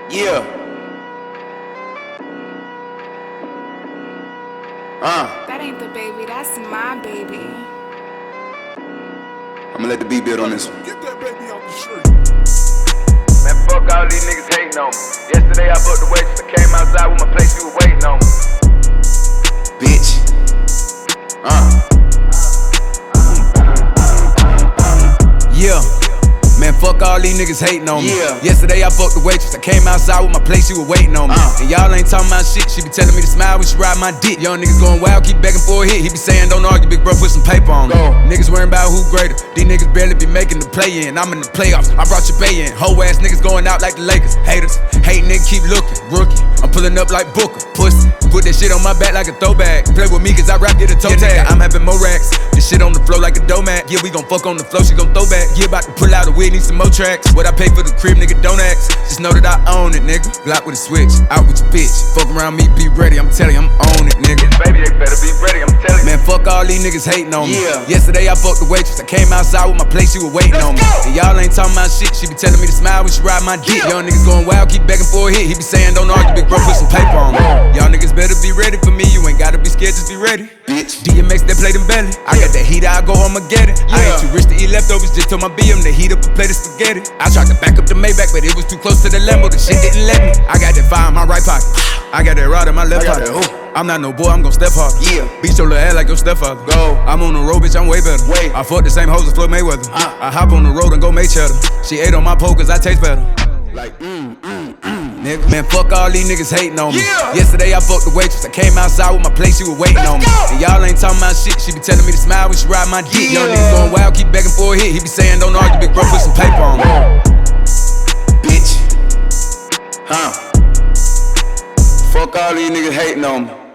Yeah. That ain't the baby, that's my baby. I'ma let the beat build on this one. Get that baby off the street. Man, fuck all these niggas hating on me. Yesterday I booked the waitress, I came outside with my place, she was waiting on me. Bitch. Yeah. Man, fuck all these niggas hating on me. Yeah. Yesterday I fucked the waitress. I came outside with my place, she was waiting on me. And y'all ain't talking about shit. She be telling me to smile when she ride my dick. Young niggas going wild, keep begging for a hit. He be saying, don't argue, big bro, put some paper on me. Niggas worrying about who greater. These niggas barely be making the play in. I'm in the playoffs, I brought your bay in. Whole ass niggas going out like the Lakers. Haters, hate nigga, keep looking. Rookie, I'm pulling up like Booker. Pussy, put that shit on my back like a throwback. Play with me cause I rap, get a toe tag. I'm having more racks. This shit on the floor like a dough mat. Yeah, we gon' fuck on the floor, she gon' throw back. Yeah, about to pull out a wig, need some more tracks. What I pay for the crib, nigga, don't ask. Just know that I own it, nigga. Glock with a switch, out with your bitch. Fuck around me, be ready, I'm telling you, I'm on it, nigga. Baby, they better be ready, I'm telling you. Man, fuck all these niggas hating on me. Yeah. Yesterday I fucked the waitress. I came outside with my place, she was waiting on me. And y'all ain't talking about shit. She be telling me to smile when she ride my dick. Young niggas going wild, keep begging for a hit. He be saying, don't argue, big bro, put some paper on me. Y'all niggas better be ready for me. You ain't gotta be scared, just be ready. Bitch. DMX, they play them belly. I got that heater, I go home and get it. I ain't too rich to eat leftovers, just told my BM to heat up a plate of spaghetti. I tried to back up the Maybach, but it was too close to the Lambo. The shit didn't let me. I got that fire in my right pocket. I got that rod in my left got pocket. that hoop. I'm not no boy, I'm gon' step hard. Yeah. Beat your little ass like your stepfather. Go. I'm on the road, bitch, I'm way better. Way. I fuck the same hoes as Floyd Mayweather. I hop on the road and go make cheddar. She ate on my pole cause I taste better. Like, Nigga, man, fuck all these niggas hating on me. Yeah. Yesterday I fucked the waitress. I came outside with my place, she was waiting on me. And y'all ain't talking about shit. She be telling me to smile when she ride my dick. Young niggas going wild, keep begging for a hit. He be saying, don't argue, big bro, put some paper on me. bitch. Fuck all these niggas hating on me.